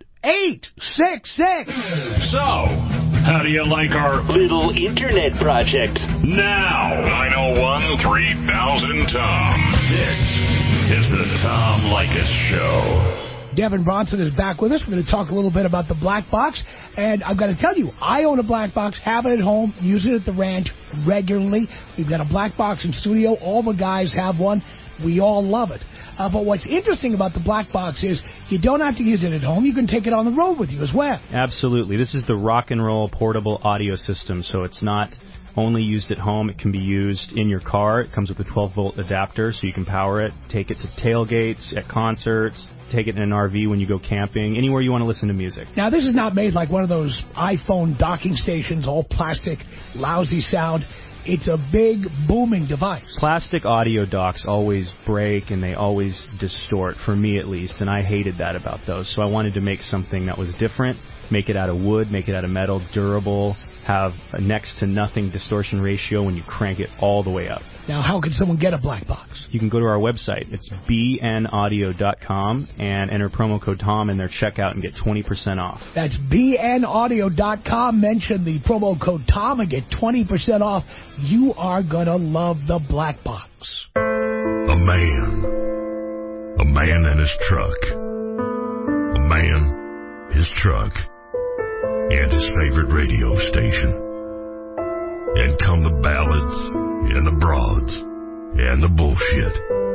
So, how do you like our little internet project? Now, 901-3000-TOM. This is the Tom Leykis Show. Devin Bronson is back with us. We're going to talk a little bit about the black box. And I've got to tell you, I own a black box, have it at home, use it at the ranch regularly. We've got a black box in studio. All the guys have one. We all love it. But what's interesting about the black box is you don't have to use it at home. You can take it on the road with you as well. Absolutely. This is the rock and roll portable audio system, so it's not only used at home. It can be used in your car. It comes with a 12-volt adapter, so you can power it, take it to tailgates, at concerts, take it in an RV when you go camping, anywhere you want to listen to music. Now, this is not made like one of those iPhone docking stations, all plastic, lousy sound. It's a big, booming device. Plastic audio docks always break and they always distort, for me at least, and I hated that about those. So I wanted to make something that was different, make it out of wood, make it out of metal, durable, have a next to nothing distortion ratio when you crank it all the way up. Now, how can someone get a black box? You can go to our website. It's bnaudio.com and enter promo code TOM in their checkout and get 20% off. That's bnaudio.com. Mention the promo code TOM and get 20% off. You are going to love the black box. A man and his truck. A man, his truck, and his favorite radio station. And come the ballads and the broads and the bullshit.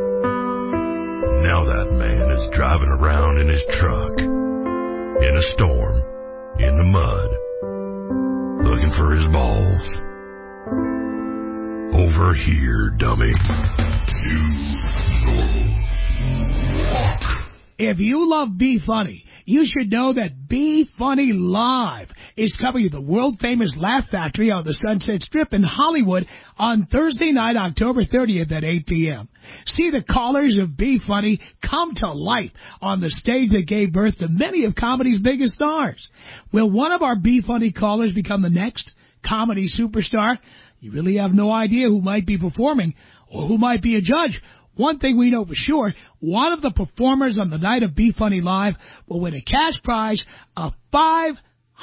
Now that man is driving around in his truck, in a storm, in the mud, looking for his balls. Over here, dummy. If you love Be Funny, you should know that Be Funny Live is coming to the world-famous Laugh Factory on the Sunset Strip in Hollywood on Thursday night, October 30th at 8 p.m. See the callers of Be Funny come to life on the stage that gave birth to many of comedy's biggest stars. Will one of our Be Funny callers become the next comedy superstar? You really have no idea who might be performing or who might be a judge. One thing we know for sure, one of the performers on the night of Be Funny Live will win a cash prize of $500.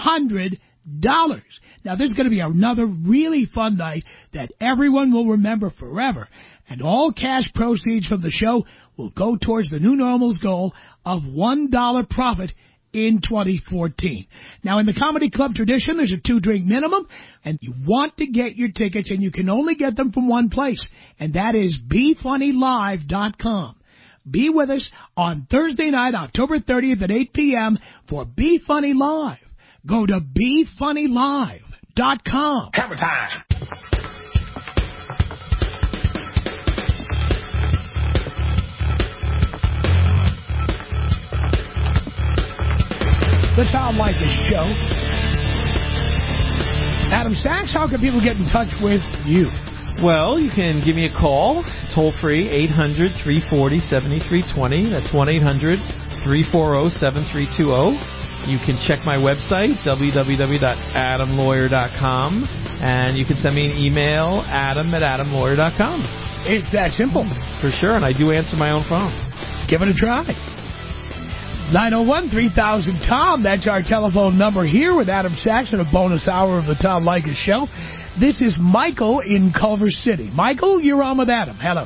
Now, this is going to be another really fun night that everyone will remember forever. And all cash proceeds from the show will go towards the New Normal's goal of $1 profit in 2014. Now, in the Comedy Club tradition, there's a 2-drink minimum, and you want to get your tickets, and you can only get them from one place, and that is BeFunnyLive.com. Be with us on Thursday night, October 30th at 8 p.m. for Be Funny Live. Go to BeFunnyLive.com. Hammer time! The Tom Leykis Show. Adam Sachs, how can people get in touch with you? Well, you can give me a call, toll free, 800-340-7320. That's 1-800-340-7320. You can check my website, www.adamlawyer.com, and you can send me an email, adam@adamlawyer.com. It's that simple. For sure, and I do answer my own phone. Give it a try. 901-3000-TOM. That's our telephone number here with Adam Saxon, a bonus hour of the Tom Leykis Show. This is Michael in Culver City. Michael, you're on with Adam. Hello.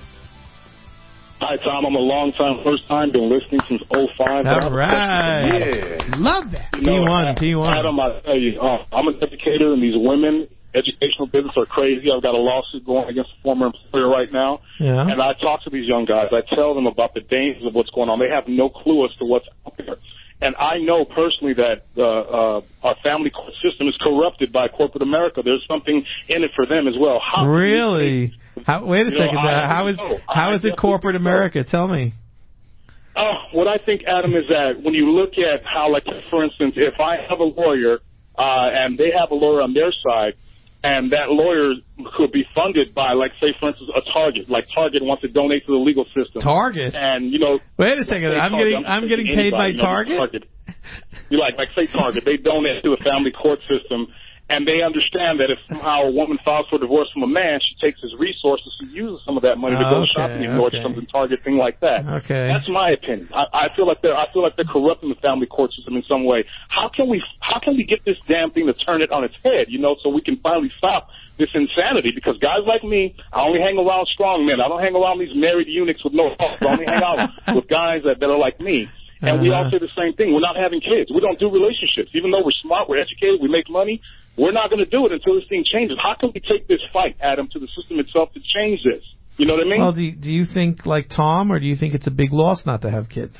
Hi, Tom. I'm a long-time, first-time, been listening since 05. All right. Yeah. Love that. P1. Adam, I tell you, I'm an educator, and these women, educational business are crazy. I've got a lawsuit going against a former employer right now. Yeah. And I talk to these young guys. I tell them about the dangers of what's going on. They have no clue as to what's out there. And I know personally that our family court system is corrupted by corporate America. There's something in it for them as well. Really? Wait a second. How is it corporate America? Tell me. What I think, Adam, is that when you look at how, like, for instance, if I have a lawyer and they have a lawyer on their side, and that lawyer could be funded by, like, say, for instance, a Target. Like, Target wants to donate to the legal system. Target? And, Wait a second. I'm getting paid by Target? Say Target. They donate to the family court system, and they understand that if somehow a woman files for divorce from a man, she takes his resources, she uses some of that money to go shopping in Nordstrom's and Target, thing like that. Okay. That's my opinion. I feel like they're corrupting the family court system in some way. How can we get this damn thing to turn it on its head, so we can finally stop this insanity? Because guys like me, I only hang around strong men. I don't hang around these married eunuchs with no heart. I only hang out with guys that are like me. And we all say the same thing. We're not having kids. We don't do relationships. Even though we're smart, we're educated, we make money, we're not going to do it until this thing changes. How can we take this fight, Adam, to the system itself to change this? You know what I mean? Well, do you think like Tom, or do you think it's a big loss not to have kids?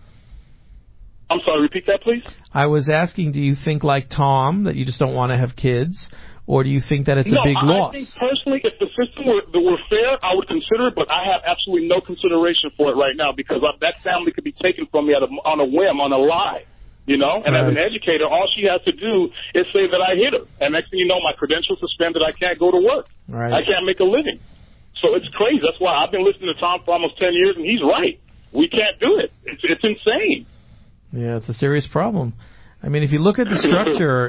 I'm sorry, repeat that, please? I was asking, do you think like Tom, that you just don't want to have kids? Or do you think that it's a big loss? I think personally, if the system were fair, I would consider it, but I have absolutely no consideration for it right now because that family could be taken from me on a whim, on a lie, And as an educator, all she has to do is say that I hit her. And next thing you know, my credentials suspended, I can't go to work. Right. I can't make a living. So it's crazy. That's why I've been listening to Tom for almost 10 years, and he's right. We can't do it. It's insane. Yeah, it's a serious problem. I mean, if you look at the structure,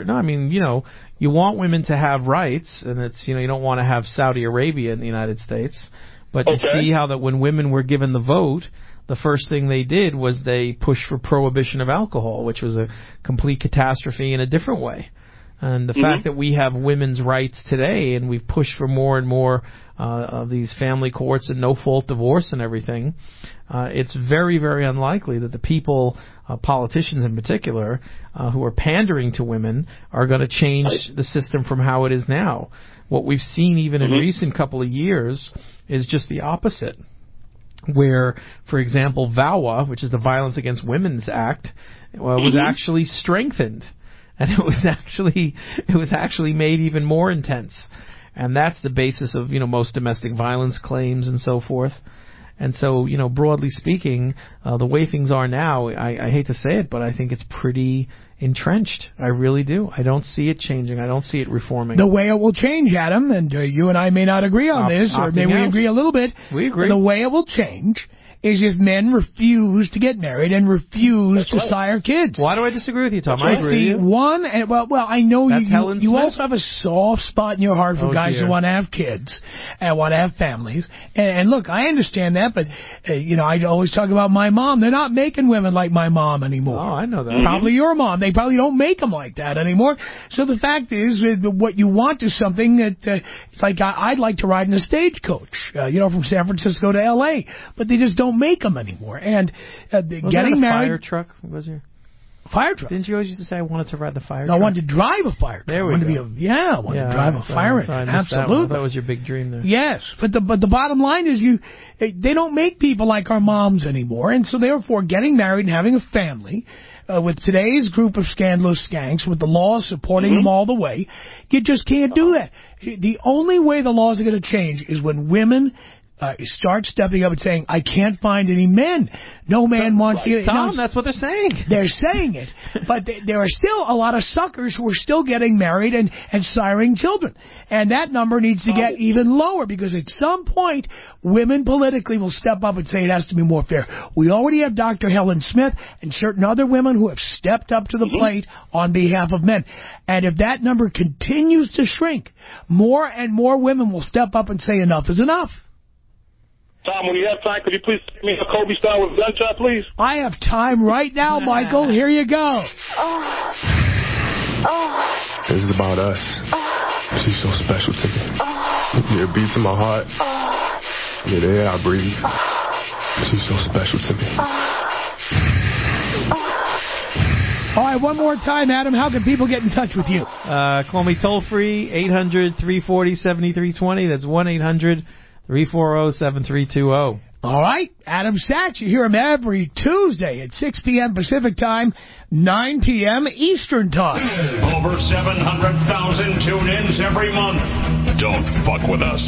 you want women to have rights, and it's, you don't want to have Saudi Arabia in the United States. But you see how that when women were given the vote, the first thing they did was they pushed for prohibition of alcohol, which was a complete catastrophe in a different way. And the fact that we have women's rights today, and we've pushed for more and more of these family courts and no-fault divorce and everything, it's very, very unlikely that the people, politicians in particular, who are pandering to women are going to change the system from how it is now. What we've seen even in recent couple of years is just the opposite, where, for example, VAWA, which is the Violence Against Women's Act, was actually strengthened. And it was actually made even more intense. And that's the basis of, most domestic violence claims and so forth. And so, broadly speaking, the way things are now, I hate to say it, but I think it's pretty entrenched. I really do. I don't see it changing. I don't see it reforming. The way it will change, Adam, and you and I may not agree on this, or maybe we agree a little bit. We agree. The way it will change is if men refuse to get married and refuse to sire kids. Why do I disagree with you, Tom? I agree with you. One, and well, I know you also have a soft spot in your heart for guys who want to have kids and want to have families. And look, I understand that, but I always talk about my mom. They're not making women like my mom anymore. Oh, I know that. Probably your mom. They probably don't make them like that anymore. So the fact is, what you want is something that it's like I'd like to ride in a stagecoach, from San Francisco to L.A., but they just don't make them anymore. And getting married. Fire truck was your fire truck? Didn't you always used to say I wanted to ride the fire truck? No, I wanted to drive a fire truck. There we go. I wanted to drive a fire truck. Absolutely. That was your big dream there. Yes, but the bottom line is they don't make people like our moms anymore, and so therefore getting married and having a family. With today's group of scandalous skanks, with the law supporting them all the way, you just can't do that. The only way the laws are going to change is when women start stepping up and saying, I can't find any men. No man wants to. Tom, that's what they're saying. They're saying it. But there are still a lot of suckers who are still getting married and siring children. And that number needs to get even lower, because at some point, women politically will step up and say it has to be more fair. We already have Dr. Helen Smith and certain other women who have stepped up to the plate on behalf of men. And if that number continues to shrink, more and more women will step up and say enough is enough. Tom, when you have time, could you please take me a Kobe style with a gunshot, please? I have time right now, Michael. Here you go. This is about us. She's so special to me. Yeah, it beats in my heart. Yeah, the air I breathe. She's so special to me. All right, one more time, Adam. How can people get in touch with you? Call me toll free, 800-340-7320. That's 1-800-340-7320. All right, Adam Sachs. You hear him every Tuesday at 6 p.m. Pacific Time, 9 p.m. Eastern Time. Over 700,000 tune-ins every month. Don't fuck with us.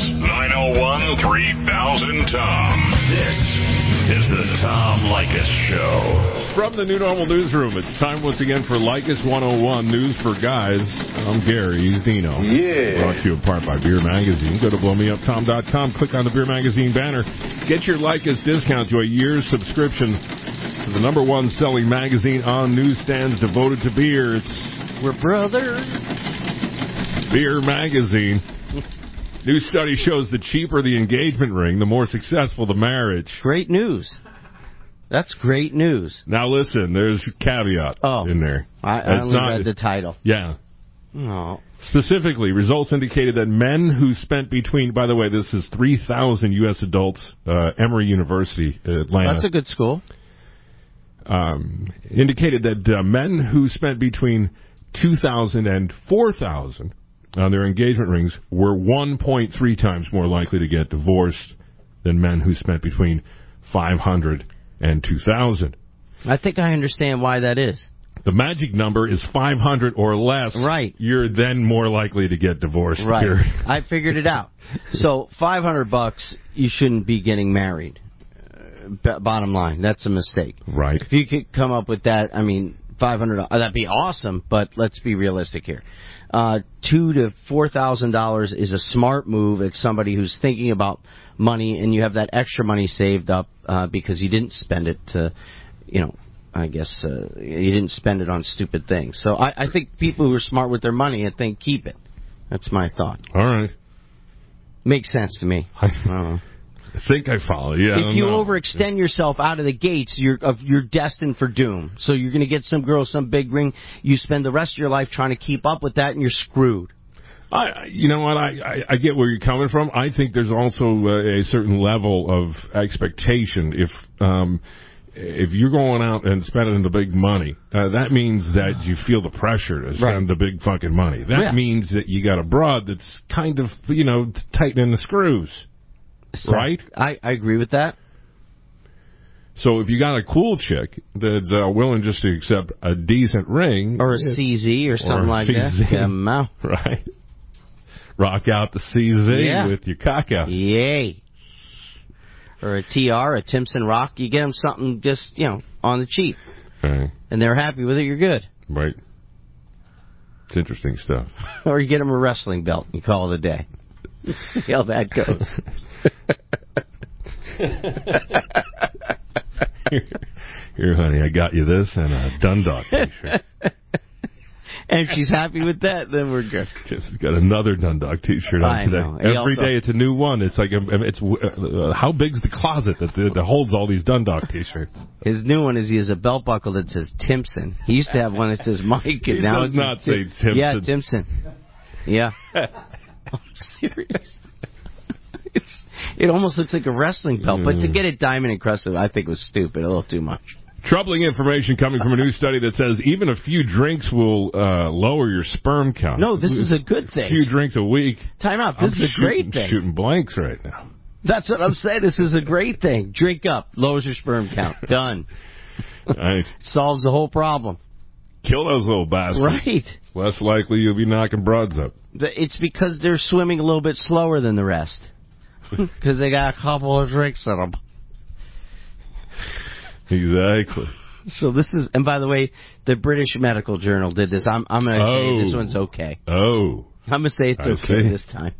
901-3000-TOM. This is the Tom Leykis Show. From the New Normal Newsroom, it's time once again for Leykis 101, News for Guys. I'm Gary, he's Dino. Yeah. Brought to you in part by Beer Magazine. Go to blowmeuptom.com, click on the Beer Magazine banner. Get your Leykis discount to a year's subscription to the number one selling magazine on newsstands devoted to beer. We're brothers. Beer Magazine. New study shows the cheaper the engagement ring, the more successful the marriage. Great news. That's great news. Now listen, there's a caveat in there. I only read the title. Yeah. Oh. Specifically, results indicated that men who spent between, by the way, this is 3,000 U.S. adults, Emory University, Atlanta. That's a good school. Indicated that men who spent between 2,000 and 4,000 on their engagement rings were 1.3 times more likely to get divorced than men who spent between 500 and 2,000. I think I understand why that is. The magic number is 500 or less. Right. You're then more likely to get divorced. Right. I figured it out. So $500, you shouldn't be getting married. Bottom line, that's a mistake. Right. If you could come up with that, I mean, $500, that'd be awesome. But let's be realistic here. $2,000 to $4,000 is a smart move. It's somebody who's thinking about money, and you have that extra money saved up because you didn't spend it to, I guess you didn't spend it on stupid things. So I think people who are smart with their money, I think, keep it. That's my thought. All right. Makes sense to me. I think I follow. Yeah. If you overextend yourself out of the gates, you're destined for doom. So you're going to get some girl, some big ring. You spend the rest of your life trying to keep up with that, and you're screwed. You know what? I get where you're coming from. I think there's also a certain level of expectation. If you're going out and spending the big money, that means that you feel the pressure to spend the big fucking money. That means that you got a broad that's kind of, tightening the screws. Right? I agree with that. So if you got a cool chick that's willing just to accept a decent ring. Or a CZ or something like that. Get 'em out. Right. Rock out the CZ with your cock out. Yay. Or a TR, a Timson Rock. You get them something just, on the cheap. Right. And they're happy with it, you're good. Right. It's interesting stuff. Or you get them a wrestling belt and you call it a day. See how that goes. Here, honey, I got you this and a Dundalk t-shirt. And if she's happy with that, then we're good. Tim's got another Dundalk t-shirt on today. Every day it's a new one. It's like how big's the closet that holds all these Dundalk t-shirts? His new one is he has a belt buckle that says Timpson. He used to have one that says Mike. And he now does not say Timpson. Yeah, Timpson. Yeah. I'm serious. It almost looks like a wrestling belt, but to get it diamond encrusted, I think was stupid, a little too much. Troubling information coming from a new study that says even a few drinks will lower your sperm count. No, this is a good thing. A few drinks a week. Time out. This is a great thing. Shooting blanks right now. That's what I'm saying. This is a great thing. Drink up. Lowers your sperm count. Done. Right. Solves the whole problem. Kill those little bastards. Right. It's less likely you'll be knocking broads up. It's because they're swimming a little bit slower than the rest. Because they got a couple of drinks in them. Exactly. So this is, and by the way, the British Medical Journal did this. I'm going to say this one's okay. Oh. I'm going to say it's okay this time.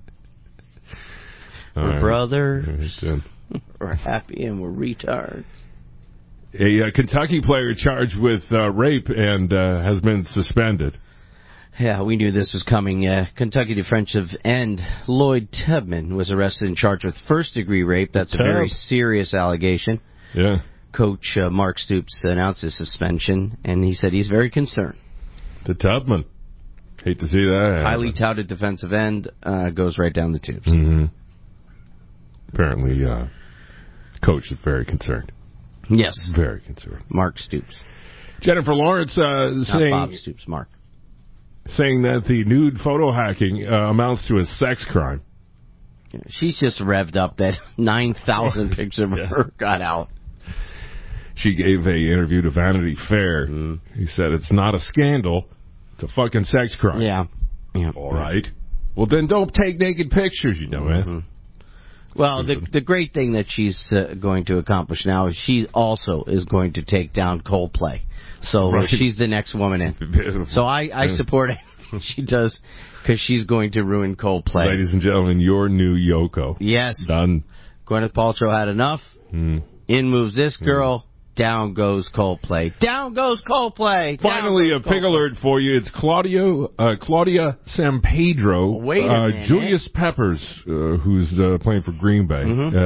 We're brothers. We're happy and we're retards. A Kentucky player charged with rape and has been suspended. Yeah, we knew this was coming. Kentucky defensive end Lloyd Tubman was arrested and charged with first-degree rape. That's a very serious allegation. Yeah. Coach Mark Stoops announced his suspension, and he said he's very concerned. The Tubman. Hate to see that happen. Highly touted defensive end goes right down the tubes. Mm-hmm. Apparently, Coach is very concerned. Yes. Very concerned. Mark Stoops. Jennifer Lawrence Not saying... Bob Stoops, Mark. Saying that the nude photo hacking amounts to a sex crime. She's just revved up that 9,000 pictures of her got out. She gave a interview to Vanity Fair. He said, it's not a scandal. It's a fucking sex crime. Yeah. All right. Well, then don't take naked pictures, you dumbass. Well, the great thing that she's going to accomplish now is she also is going to take down Coldplay. So she's the next woman in. Beautiful. So I support anything she does because she's going to ruin Coldplay. Ladies and gentlemen, your new Yoko. Yes. Done. Gwyneth Paltrow had enough. In moves this girl. Down goes Coldplay. Down goes Coldplay. Finally, a pig alert for you. It's Claudia Sampedro. Julius Peppers, who's playing for Green Bay,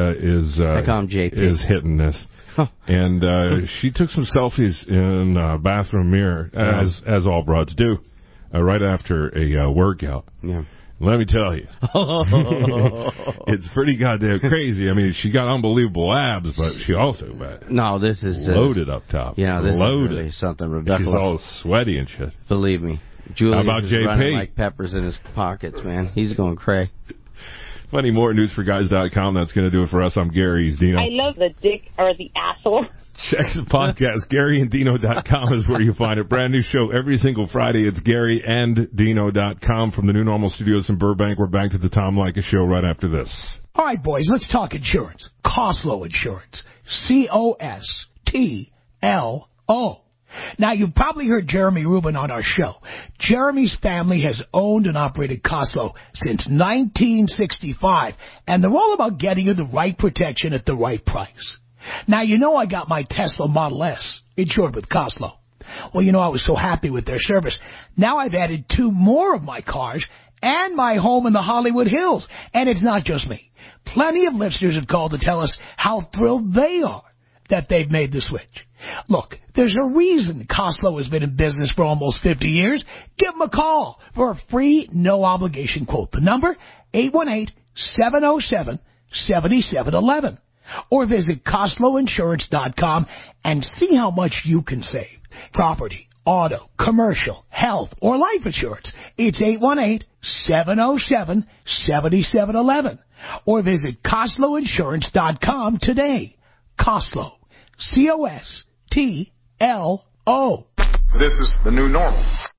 is hitting this. And she took some selfies in a bathroom mirror, as all broads do, right after a workout. Yeah. Let me tell you, it's pretty goddamn crazy. I mean, she got unbelievable abs, but she also this is loaded up top. Yeah, this loaded. is really something ridiculous. She's all sweaty and shit. Believe me, Julius How about is JP? running like peppers in his pockets, man. He's going cray. Plenty more at newsforguys.com. That's going to do it for us. I'm Gary. He's Dino. I love the dick or the asshole. Check the podcast. GaryandDino.com is where you find it. Brand new show every single Friday. It's GaryandDino.com from the New Normal Studios in Burbank. We're back to the Tom Leykis Show right after this. All right, boys, let's talk insurance. Costlo Insurance. C-O-S-T-L-O. Now, you've probably heard Jeremy Rubin on our show. Jeremy's family has owned and operated Costlo since 1965, and they're all about getting you the right protection at the right price. Now, you know I got my Tesla Model S insured with Costlo. Well, you know, I was so happy with their service. Now I've added 2 more of my cars and my home in the Hollywood Hills. And it's not just me. Plenty of listeners have called to tell us how thrilled they are that they've made the switch. Look, there's a reason Costlo has been in business for almost 50 years. Give them a call for a free, no-obligation quote. The number, 818-707-7711. Or visit CostloInsurance.com and see how much you can save. Property, auto, commercial, health, or life insurance. It's 818-707-7711. Or visit CostloInsurance.com today. Costlo. C-O-S-T-L-O. This is the new normal.